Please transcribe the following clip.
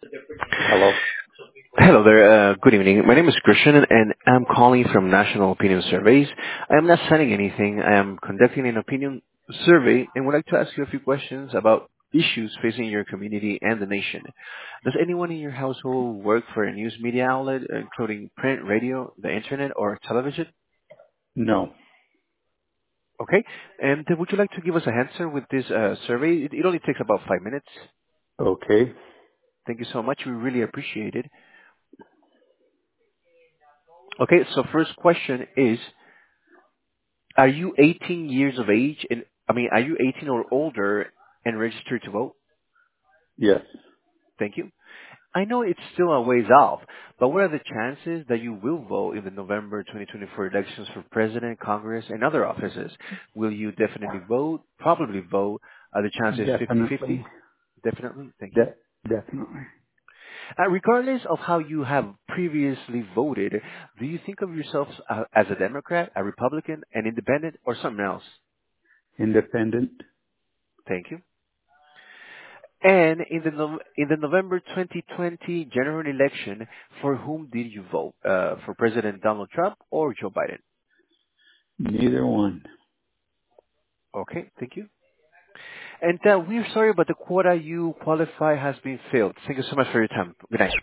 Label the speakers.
Speaker 1: Hello.
Speaker 2: Hello there. Good evening. My name is Christian, and I'm calling from National Opinion Surveys. I am not sending anything. I am conducting an opinion survey and would like to ask you a few questions about issues facing your community and the nation. Does anyone in your household work for a news media outlet, including print, radio, the internet, or television?
Speaker 1: No.
Speaker 2: Okay. And would you like to give us a answer with this survey? It only takes about 5 minutes.
Speaker 1: Okay.
Speaker 2: Thank you so much. We really appreciate it. Okay, so first question is, are you 18 years of age? Are you 18 or older and registered to vote?
Speaker 1: Yes.
Speaker 2: Thank you. I know it's still a ways off, but what are the chances that you will vote in the November 2024 elections for president, Congress, and other offices? Will you definitely vote? Probably vote? Are the chances
Speaker 1: Definitely.
Speaker 2: 50-50? Definitely. Thank you.
Speaker 1: Definitely.
Speaker 2: Regardless of how you have previously voted, do you think of yourself as a Democrat, a Republican, an independent, or something else?
Speaker 1: Independent.
Speaker 2: Thank you. And in the November 2020 general election, for whom did you vote? For President Donald Trump or Joe Biden?
Speaker 1: Neither one.
Speaker 2: Okay, thank you. And we're sorry, but the quota you qualify has been filled. Thank you so much for your time. Good night.